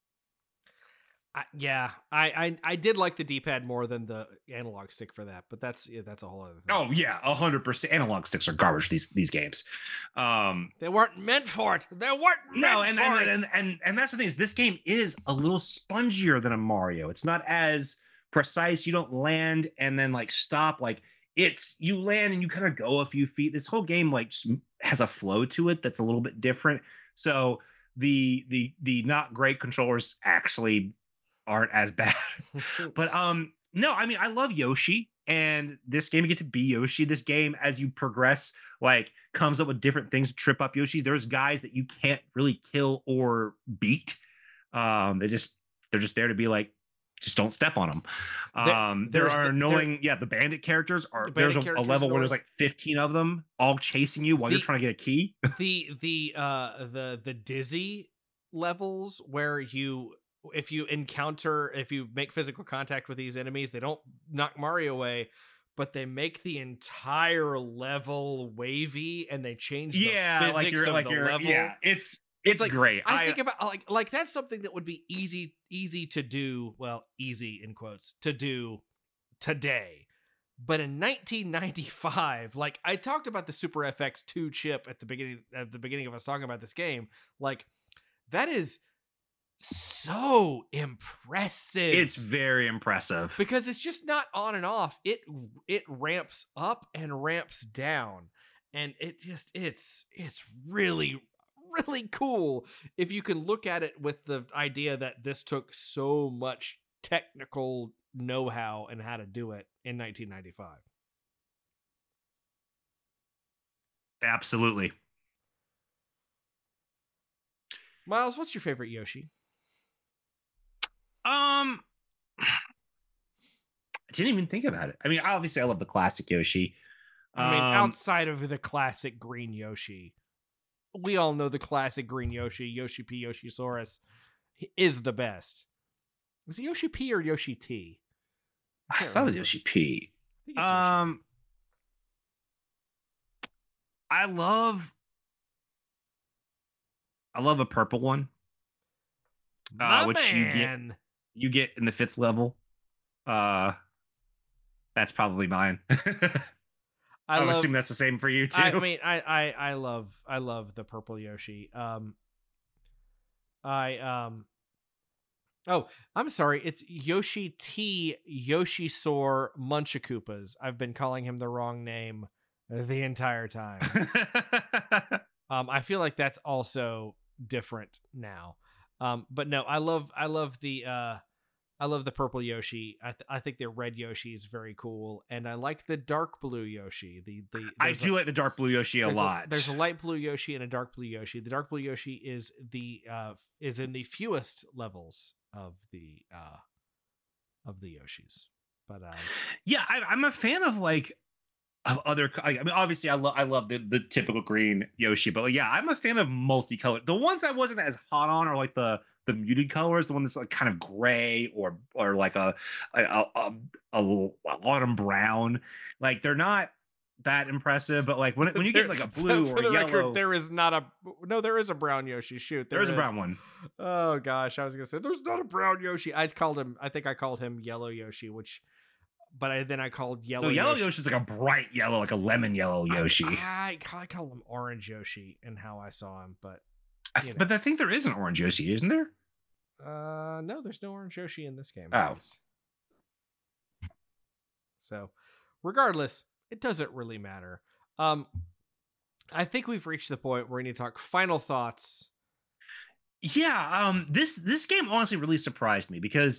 I did like the D-pad more than the analog stick for that, but that's a whole other thing. Oh yeah, 100%. Analog sticks are garbage. These games, they weren't meant for it. They weren't meant for it. And that's the thing is, this game is a little spongier than a Mario. It's not as precise. You don't land and then like stop. Like you land and you kind of go a few feet. This whole game like has a flow to it that's a little bit different. So the not great controllers actually aren't as bad. But no, I mean, I love Yoshi, and this game, you get to be Yoshi. This game, as you progress, like comes up with different things to trip up Yoshi. There's guys that you can't really kill or beat. They're just there to be like, just don't step on them. There are annoying, the bandit characters are. There's a level where there's like 15 of them all chasing you while you're trying to get a key. The dizzy levels where if you make physical contact with these enemies, they don't knock Mario away, but they make the entire level wavy, and they change the physics of the level. Yeah, it's like, great. I think about like that's something that would be easy to do. Well, easy in quotes to do today. But in 1995, like I talked about the Super FX2 chip at the beginning of us talking about this game, like that is so impressive. It's very impressive because it's just not on and off. It ramps up and ramps down, and it's really, really cool if you can look at it with the idea that this took so much technical know-how and how to do it in 1995. Absolutely. Miles, what's your favorite Yoshi? I didn't even think about it. I mean, obviously, I love the classic Yoshi. I mean, outside of the classic green Yoshi, we all know the classic green Yoshi, Yoshi P, Yoshisaurus, is the best. Was it Yoshi P or Yoshi T? I thought it was Yoshi P. I think it's Yoshi P. I love a purple one, which man. you get in the 5th level. That's probably mine. I'm assuming that's the same for you too. I mean, I love the purple Yoshi. Oh, I'm sorry. It's Yoshi T Yoshisaur Munchakoopas. I've been calling him the wrong name the entire time. I feel like that's also different now. But no, I love the purple Yoshi. I think the red Yoshi is very cool, and I like the dark blue Yoshi. I do like the dark blue Yoshi a lot. There's a light blue Yoshi and a dark blue Yoshi. The dark blue Yoshi is in the fewest levels of the Yoshis. But yeah, I'm a fan of like of other. I mean, obviously, I love the typical green Yoshi, but like, yeah, I'm a fan of multicolored. The ones I wasn't as hot on are like the muted colors, the one that's like kind of gray or like a autumn brown. Like they're not that impressive, but like when you get like a blue or yellow, record, there is a brown Yoshi. Shoot, there is a brown one. Oh gosh, I was gonna say there's not a brown Yoshi. I think I called him yellow Yoshi, but then I called yellow. No, yellow Yoshi's like a bright yellow, like a lemon yellow Yoshi. I call him orange Yoshi, and how I saw him, but. But I think there is an orange Yoshi, isn't there? No, there's no orange Yoshi in this game. Oh. So, regardless, it doesn't really matter. I think we've reached the point where we need to talk final thoughts. Yeah, this game honestly really surprised me because,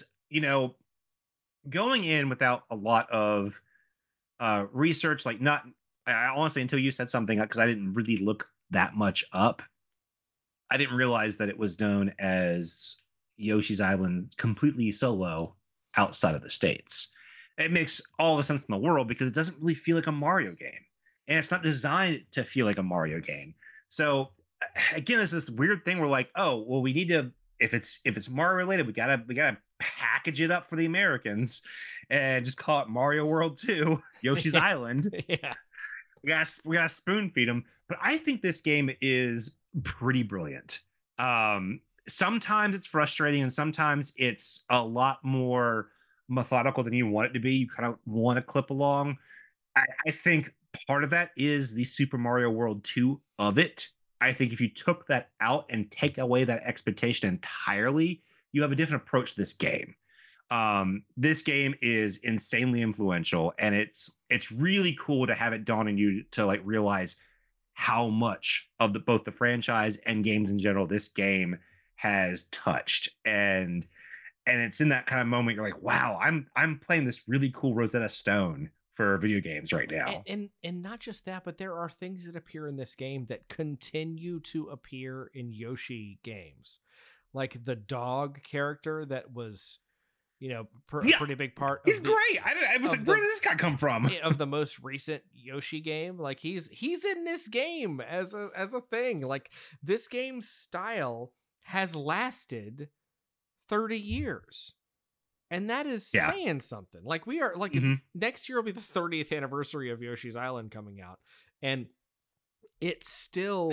going in without a lot of research, like I honestly, until you said something, because I didn't really look that much up, I didn't realize that it was known as Yoshi's Island completely solo outside of the States. It makes all the sense in the world because it doesn't really feel like a Mario game. And it's not designed to feel like a Mario game. So again, it's this weird thing where like, oh, well, we need to, if it's Mario related, we gotta package it up for the Americans and just call it Mario World 2, Yoshi's Island. Yeah. We gotta spoon feed them. But I think this game is pretty brilliant. Sometimes it's frustrating and sometimes it's a lot more methodical than you want it to be. You kind of want to clip along. I think part of that is the Super Mario World 2 of it. I think if you took that out and take away that expectation entirely, you have a different approach to this game. This game is insanely influential, and it's really cool to have it dawn on you to like realize how much of both the franchise and games in general this game has touched. And it's in that kind of moment you're like, wow, I'm playing this really cool Rosetta Stone for video games right now. And not just that, but there are things that appear in this game that continue to appear in Yoshi games, like the dog character that was a pretty big part. He's great. I was like, where did this guy come from? Of the most recent Yoshi game, like he's in this game as a thing. Like this game's style has lasted 30 years. And that is saying something. Like we are like next year will be the 30th anniversary of Yoshi's Island coming out, and it still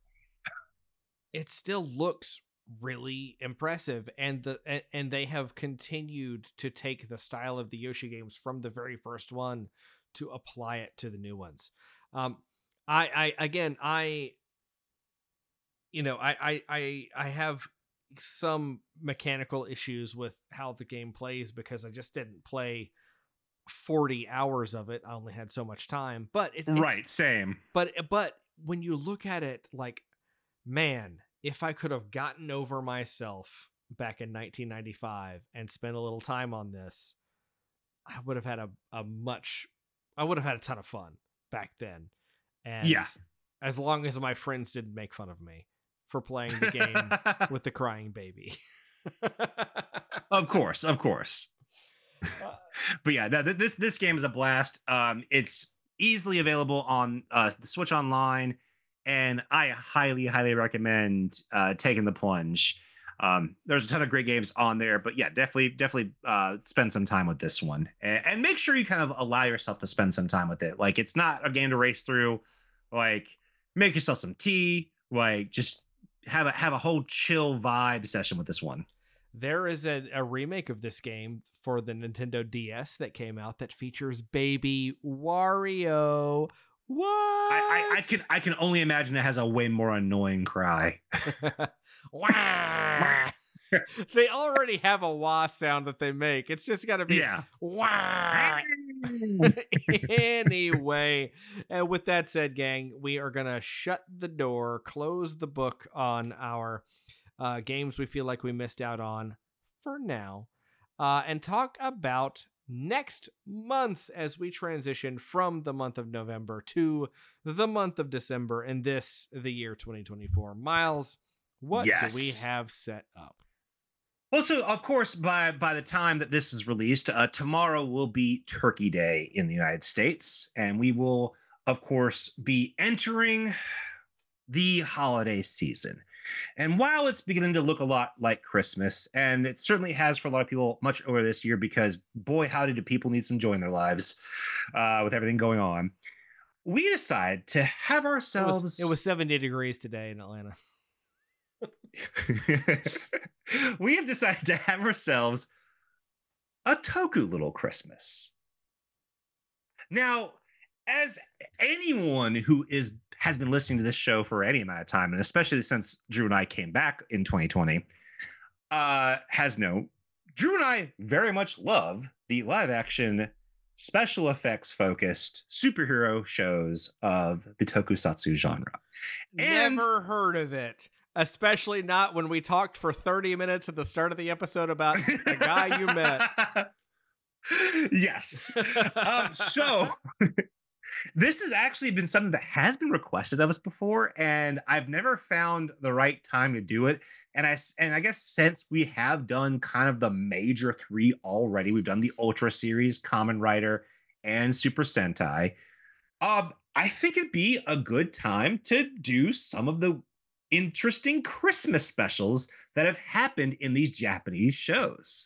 looks really impressive, and they have continued to take the style of the Yoshi games from the very first one to apply it to the new ones. I have some mechanical issues with how the game plays because I just didn't play 40 hours of it. I only had so much time, but it's same. But when you look at it, like, man, if I could have gotten over myself back in 1995 and spent a little time on this, I would have had a ton of fun back then. And as long as my friends didn't make fun of me for playing the game with the crying baby. Of course. But yeah, this game is a blast. It's easily available on the Switch Online, and I highly recommend taking the plunge. There's a ton of great games on there, but yeah, definitely spend some time with this one, and make sure you kind of allow yourself to spend some time with it. Like, it's not a game to race through. Like, make yourself some tea. Like, just have a whole chill vibe session with this one. There is a remake of this game for the Nintendo DS that came out that features baby Wario. What? I can only imagine it has a way more annoying cry. Wah! They already have a wah sound that they make. It's just got to be wah. Anyway, and with that said, gang, we are going to shut the door, close the book on our games we feel like we missed out on for now, and talk about next month as we transition from the month of November to the month of December in the year 2024. Miles, what do we have set up? Well, so of course, by the time that this is released, tomorrow will be Turkey Day in the United States, and we will, of course, be entering the holiday season. And while it's beginning to look a lot like Christmas, and it certainly has for a lot of people much over this year, because boy, howdy do people need some joy in their lives with everything going on, we decided to have ourselves... It was 70 degrees today in Atlanta. We have decided to have ourselves a Toku Little Christmas. Now, as anyone who has been listening to this show for any amount of time, and especially since Drew and I came back in 2020, has known, Drew and I very much love the live action, special effects focused superhero shows of the tokusatsu genre. Never heard of it. Especially not when we talked for 30 minutes at the start of the episode about the guy you met. Yes. So this has actually been something that has been requested of us before, and I've never found the right time to do it. And I guess since we have done kind of the major three already, we've done the Ultra series, Kamen Rider, and Super Sentai. I think it'd be a good time to do some of the interesting Christmas specials that have happened in these Japanese shows.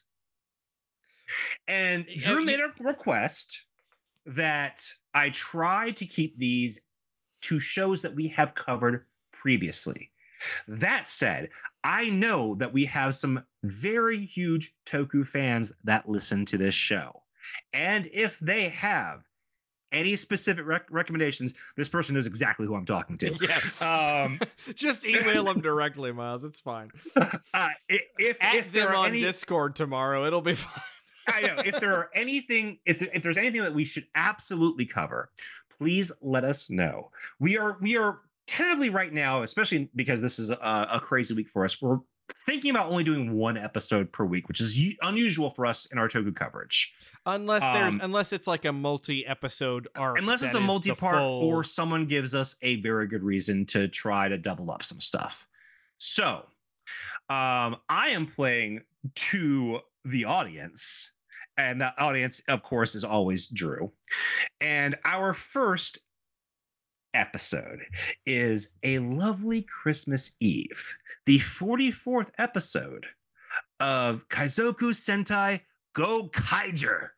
And Drew made a request that I try to keep these to shows that we have covered previously. That said, I know that we have some very huge Toku fans that listen to this show. And if they have any specific recommendations, this person knows exactly who I'm talking to. Yeah. Just email them directly, Miles. It's fine. If them on Discord tomorrow, it'll be fine. I know. If there's anything that we should absolutely cover, please let us know. We are tentatively right now, especially because this is a crazy week for us, we're thinking about only doing one episode per week, which is unusual for us in our Toku coverage. Unless it's like a multi-episode arc. Unless it's a multi-part or someone gives us a very good reason to try to double up some stuff. So I am playing to the audience, and the audience, of course, is always Drew. And our first episode is A Lovely Christmas Eve, the 44th episode of Kaizoku Sentai Go Kaiger.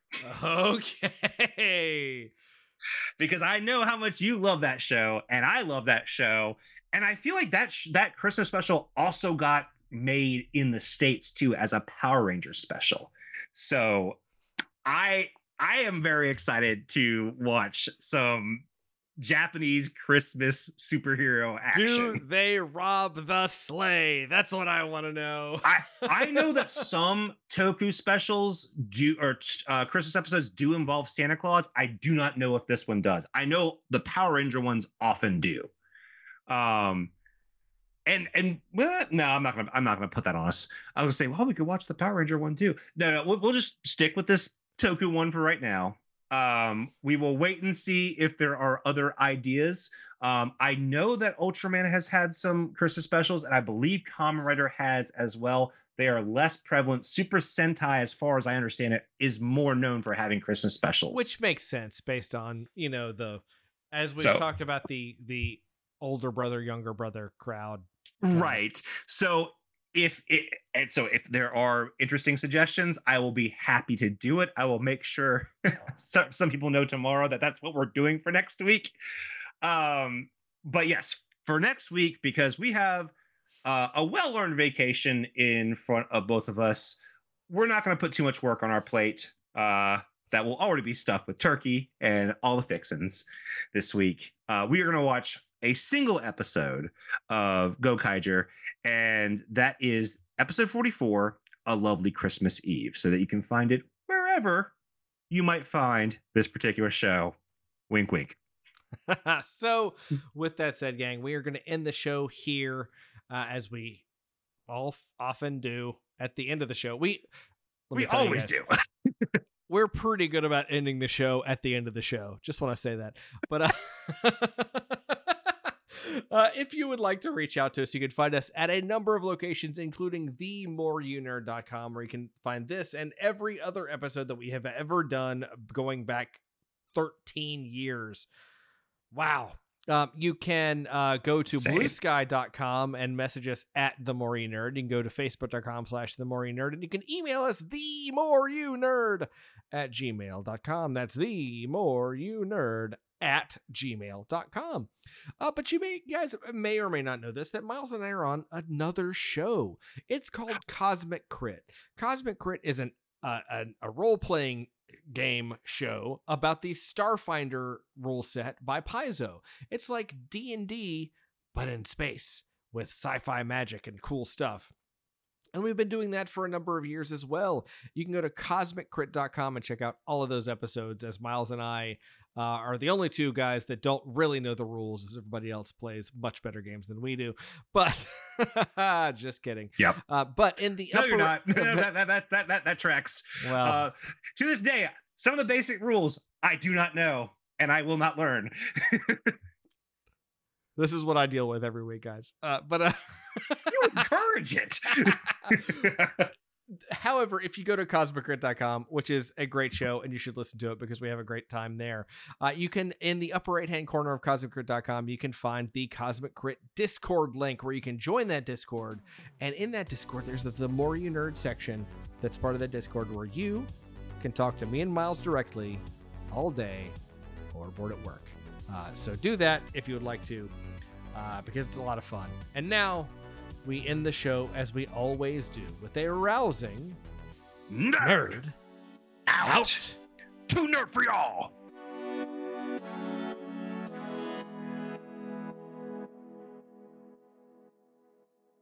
Okay. Because I know how much you love that show, and I love that show, and I feel like that Christmas special also got made in the States too as a Power Rangers special. So I am very excited to watch some Japanese Christmas superhero action. Do they rob the sleigh? That's what I want to know. I know that some Toku specials do, or Christmas episodes do involve Santa Claus. I do not know if this one does. I know the Power Ranger ones often do. And well, no, I'm not gonna put that on us. I was gonna say, well, we could watch the Power Ranger one too. No, we'll just stick with this Toku one for right now. We will wait and see if there are other ideas. I know that Ultraman has had some Christmas specials, and I believe Kamen Rider has as well. They are less prevalent. Super Sentai, as far as I understand it, is more known for having Christmas specials, which makes sense based on, you know, as we've So- talked about the older brother, younger brother crowd. right. So if there are interesting suggestions, I will be happy to do it. I will make sure some people know tomorrow that that's what we're doing for next week. But yes, for next week, because we have a well-earned vacation in front of both of us, we're not going to put too much work on our plate. That will already be stuffed with turkey and all the fixins this week. We are going to watch a single episode of Gokaiger, and that is episode 44, A Lovely Christmas Eve, so that you can find it wherever you might find this particular show. Wink, wink. So with that said, gang, we are going to end the show here, as we often do at the end of the show. We always do. We're pretty good about ending the show at the end of the show. Just want to say that. But if you would like to reach out to us, you can find us at a number of locations, including themoreyounerd.com, where you can find this and every other episode that we have ever done going back 13 years. Wow. You can go to bluesky.com and message us at The More You Nerd. You can go to facebook.com/The More You Nerd, and you can email us themoreyounerd@gmail.com. That's themoreyounerd@gmail.com. But you guys may or may not know this, that Miles and I are on another show. It's called Cosmic Crit. Cosmic Crit is a role-playing game show about the Starfinder rule set by Paizo. It's like D&D, but in space with sci-fi magic and cool stuff. And we've been doing that for a number of years as well. You can go to cosmiccrit.com and check out all of those episodes, as Miles and I are the only two guys that don't really know the rules, as everybody else plays much better games than we do. But just kidding. Yep. But in the No, you're not. That tracks. Well, to this day, some of the basic rules I do not know, and I will not learn. This is what I deal with every week, guys. But you encourage it. However, if you go to cosmiccrit.com, which is a great show, and you should listen to it because we have a great time there, you can, in the upper right-hand corner of cosmiccrit.com, you can find the Cosmic Crit Discord link where you can join that Discord. And in that Discord, there's the More You Nerd section that's part of that Discord where you can talk to me and Miles directly all day or bored at work. So do that if you would like to, because it's a lot of fun. And now we end the show, as we always do, with a rousing Nerd out. Too nerd for y'all.